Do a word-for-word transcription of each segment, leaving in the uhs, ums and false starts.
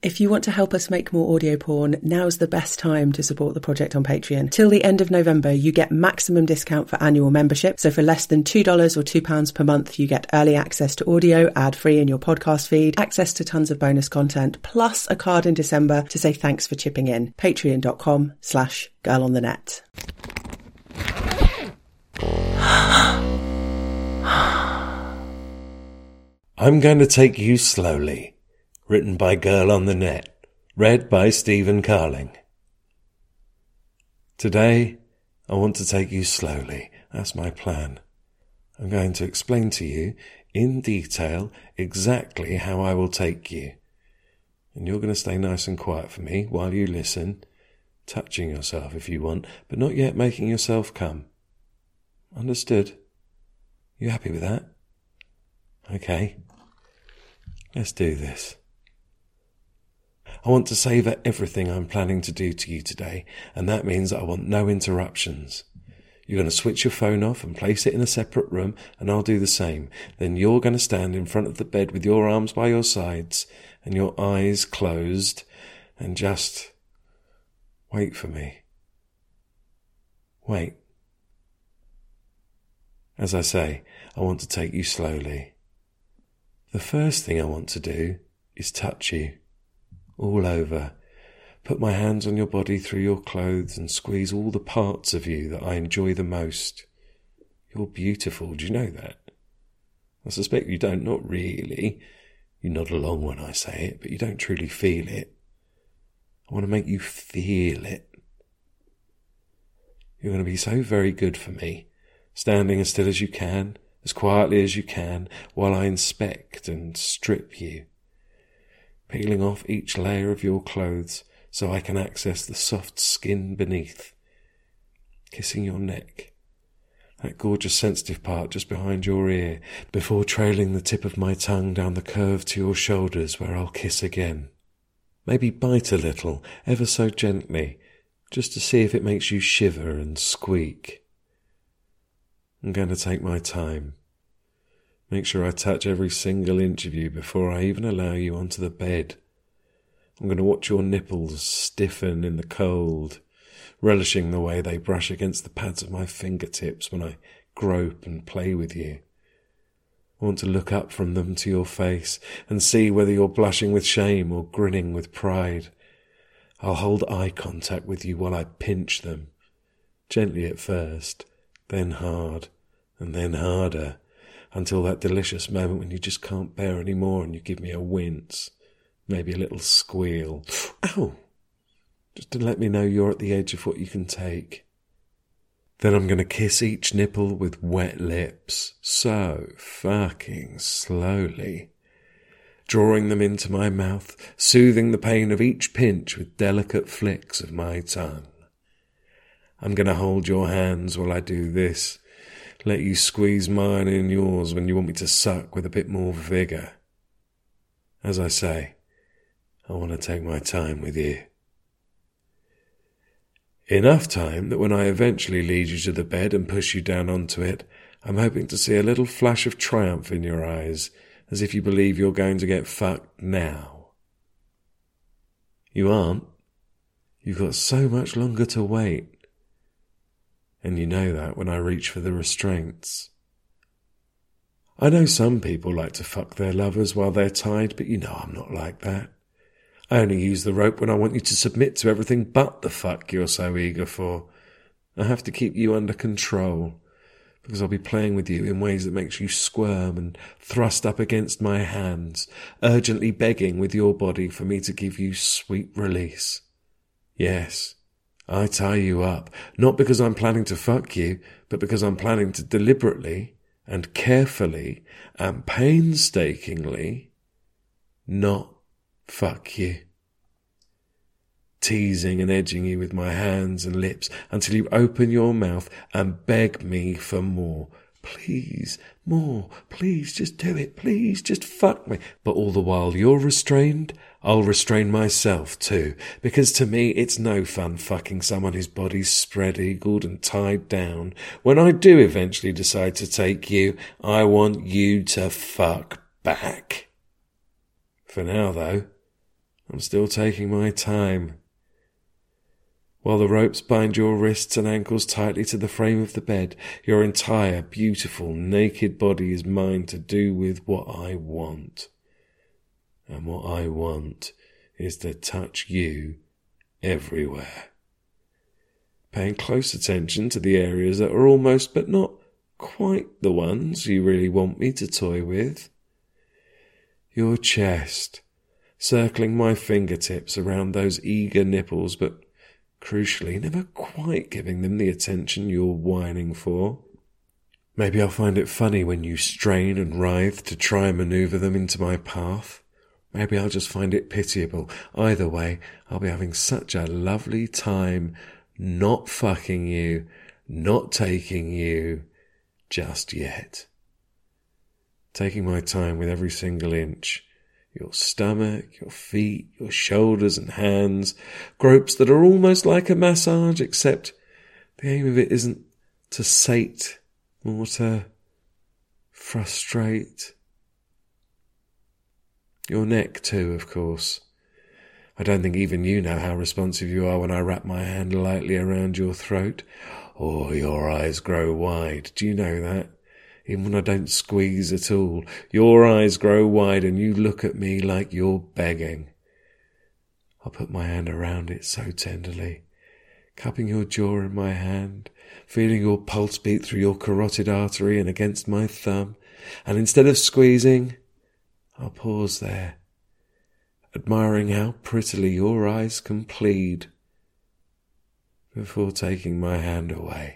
If you want to help us make more audio porn, now's the best time to support the project on Patreon. Till the end of November, you get maximum discount for annual membership. So for less than two dollars or two pounds per month, you get early access to audio, ad-free in your podcast feed, access to tons of bonus content, plus a card in December to say thanks for chipping in. Patreon.com slash girl on the net. I'm going to take you slowly. Written by Girl on the Net. Read by Stephen Carling. Today, I want to take you slowly. That's my plan. I'm going to explain to you in detail exactly how I will take you. And you're going to stay nice and quiet for me while you listen, touching yourself if you want, but not yet making yourself come. Understood? You happy with that? Okay. Let's do this. I want to savour everything I'm planning to do to you today, and that means I want no interruptions. You're going to switch your phone off and place it in a separate room, and I'll do the same. Then you're going to stand in front of the bed with your arms by your sides and your eyes closed and just wait for me. Wait. As I say, I want to take you slowly. The first thing I want to do is touch you. All over. Put my hands on your body through your clothes and squeeze all the parts of you that I enjoy the most. You're beautiful, do you know that? I suspect you don't, not really. You nod along when I say it, but you don't truly feel it. I want to make you feel it. You're going to be so very good for me, standing as still as you can, as quietly as you can, while I inspect and strip you. Peeling off each layer of your clothes so I can access the soft skin beneath. Kissing your neck, that gorgeous sensitive part just behind your ear, before trailing the tip of my tongue down the curve to your shoulders where I'll kiss again. Maybe bite a little, ever so gently, just to see if it makes you shiver and squeak. I'm going to take my time. Make sure I touch every single inch of you before I even allow you onto the bed. I'm going to watch your nipples stiffen in the cold, relishing the way they brush against the pads of my fingertips when I grope and play with you. I want to look up from them to your face and see whether you're blushing with shame or grinning with pride. I'll hold eye contact with you while I pinch them, gently at first, then hard, and then harder, until that delicious moment when you just can't bear any more and you give me a wince, maybe a little squeal. Ow! Just to let me know you're at the edge of what you can take. Then I'm going to kiss each nipple with wet lips, so fucking slowly, drawing them into my mouth, soothing the pain of each pinch with delicate flicks of my tongue. I'm going to hold your hands while I do this, let you squeeze mine in yours when you want me to suck with a bit more vigour. As I say, I want to take my time with you. Enough time that when I eventually lead you to the bed and push you down onto it, I'm hoping to see a little flash of triumph in your eyes, as if you believe you're going to get fucked now. You aren't. You've got so much longer to wait. And you know that when I reach for the restraints. I know some people like to fuck their lovers while they're tied, but you know I'm not like that. I only use the rope when I want you to submit to everything but the fuck you're so eager for. I have to keep you under control, because I'll be playing with you in ways that makes you squirm and thrust up against my hands, urgently begging with your body for me to give you sweet release. Yes, I tie you up, not because I'm planning to fuck you, but because I'm planning to deliberately and carefully and painstakingly not fuck you. Teasing and edging you with my hands and lips until you open your mouth and beg me for more. Please, more, please, just do it, please, just fuck me. But all the while you're restrained, I'll restrain myself too, because to me it's no fun fucking someone whose body's spread-eagled and tied down. When I do eventually decide to take you, I want you to fuck back. For now, though, I'm still taking my time. While the ropes bind your wrists and ankles tightly to the frame of the bed, your entire, beautiful, naked body is mine to do with what I want. And what I want is to touch you everywhere. Paying close attention to the areas that are almost but not quite the ones you really want me to toy with. Your chest, circling my fingertips around those eager nipples, but crucially never quite giving them the attention you're whining for. Maybe I'll find it funny when you strain and writhe to try and manoeuvre them into my path. Maybe I'll just find it pitiable. Either way, I'll be having such a lovely time not fucking you, not taking you just yet. Taking my time with every single inch. Your stomach, your feet, your shoulders and hands, gropes that are almost like a massage, except the aim of it isn't to sate, more to frustrate. Your neck too, of course. I don't think even you know how responsive you are when I wrap my hand lightly around your throat. Oh, your eyes grow wide. Do you know that? Even when I don't squeeze at all, your eyes grow wide and you look at me like you're begging. I'll put my hand around it so tenderly, cupping your jaw in my hand, feeling your pulse beat through your carotid artery and against my thumb, and instead of squeezing, I'll pause there, admiring how prettily your eyes can plead, before taking my hand away.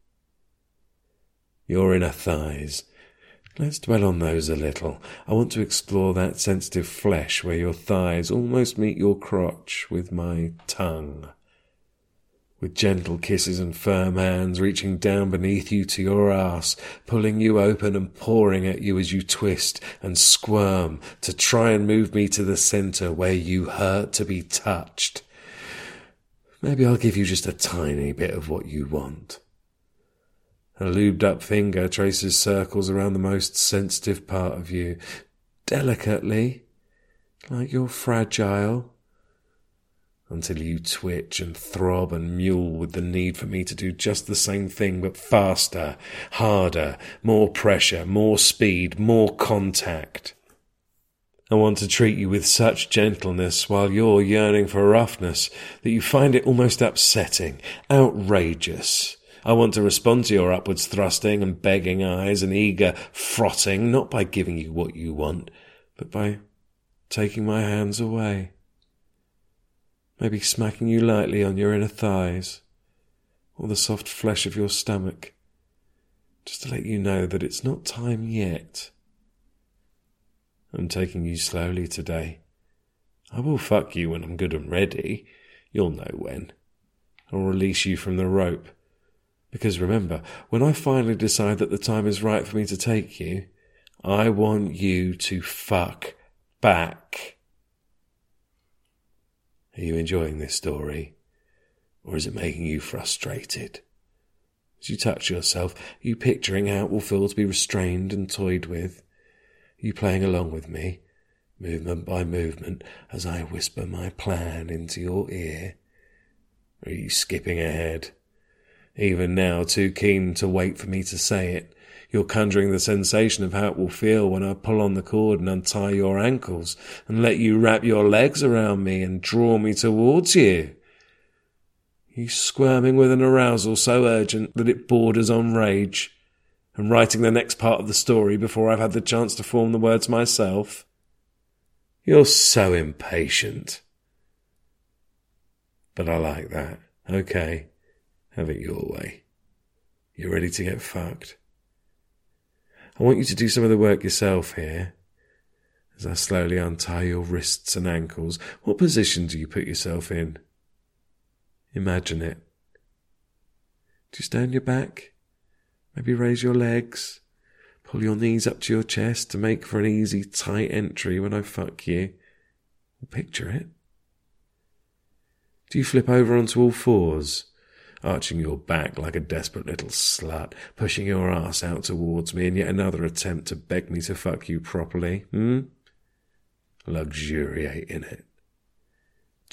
Your inner thighs. Let's dwell on those a little. I want to explore that sensitive flesh where your thighs almost meet your crotch with my tongue. With gentle kisses and firm hands reaching down beneath you to your arse, pulling you open and pouring at you as you twist and squirm to try and move me to the centre where you hurt to be touched. Maybe I'll give you just a tiny bit of what you want. A lubed-up finger traces circles around the most sensitive part of you, delicately, like you're fragile, until you twitch and throb and mule with the need for me to do just the same thing, but faster, harder, more pressure, more speed, more contact. I want to treat you with such gentleness while you're yearning for roughness that you find it almost upsetting, outrageous. I want to respond to your upwards thrusting and begging eyes and eager frotting, not by giving you what you want, but by taking my hands away. Maybe smacking you lightly on your inner thighs, or the soft flesh of your stomach, just to let you know that it's not time yet. I'm taking you slowly today. I will fuck you when I'm good and ready. You'll know when. I'll release you from the rope. Because remember, when I finally decide that the time is right for me to take you, I want you to fuck back. Are you enjoying this story? Or is it making you frustrated? As you touch yourself, are you picturing how it will feel to be restrained and toyed with? Are you playing along with me, movement by movement, as I whisper my plan into your ear? Or are you skipping ahead? Even now, too keen to wait for me to say it, you're conjuring the sensation of how it will feel when I pull on the cord and untie your ankles and let you wrap your legs around me and draw me towards you. You squirming with an arousal so urgent that it borders on rage, and writing the next part of the story before I've had the chance to form the words myself. You're so impatient. But I like that. Okay. Have it your way. You're ready to get fucked. I want you to do some of the work yourself here. As I slowly untie your wrists and ankles, what position do you put yourself in? Imagine it. Do you stay on your back? Maybe raise your legs. Pull your knees up to your chest to make for an easy, tight entry when I fuck you. Picture it. Do you flip over onto all fours? Arching your back like a desperate little slut, pushing your ass out towards me in yet another attempt to beg me to fuck you properly, hmm? Luxuriate in it.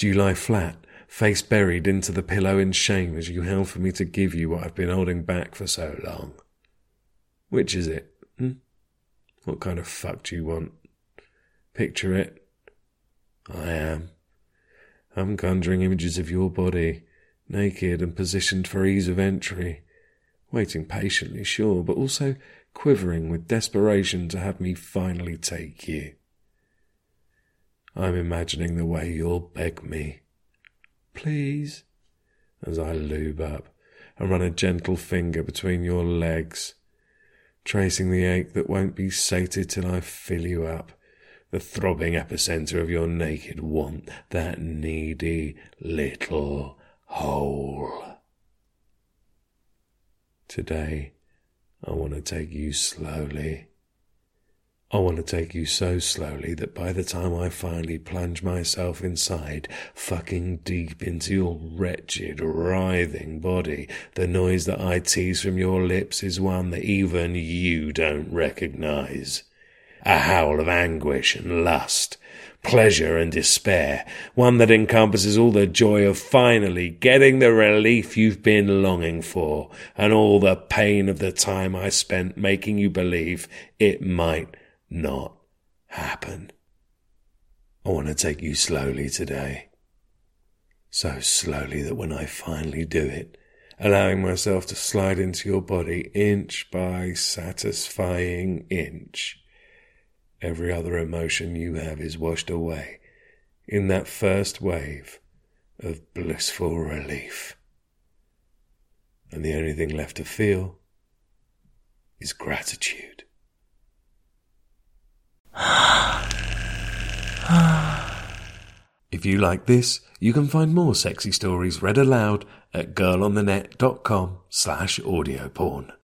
Do you lie flat, face buried into the pillow in shame as you held for me to give you what I've been holding back for so long? Which is it? Hmm? What kind of fuck do you want? Picture it. I am. I'm conjuring images of your body, naked and positioned for ease of entry, waiting patiently, sure, but also quivering with desperation to have me finally take you. I'm imagining the way you'll beg me, please, as I lube up and run a gentle finger between your legs, tracing the ache that won't be sated till I fill you up, the throbbing epicenter of your naked want, that needy little hole. Today, I want to take you slowly. I want to take you so slowly that by the time I finally plunge myself inside, fucking deep into your wretched, writhing body, the noise that I tease from your lips is one that even you don't recognize. A howl of anguish and lust, pleasure and despair, one that encompasses all the joy of finally getting the relief you've been longing for, and all the pain of the time I spent making you believe it might not happen. I want to take you slowly today. So slowly that when I finally do it, allowing myself to slide into your body inch by satisfying inch, every other emotion you have is washed away in that first wave of blissful relief. And the only thing left to feel is gratitude. If you like this, you can find more sexy stories read aloud at girlonthenet.com slash audio porn.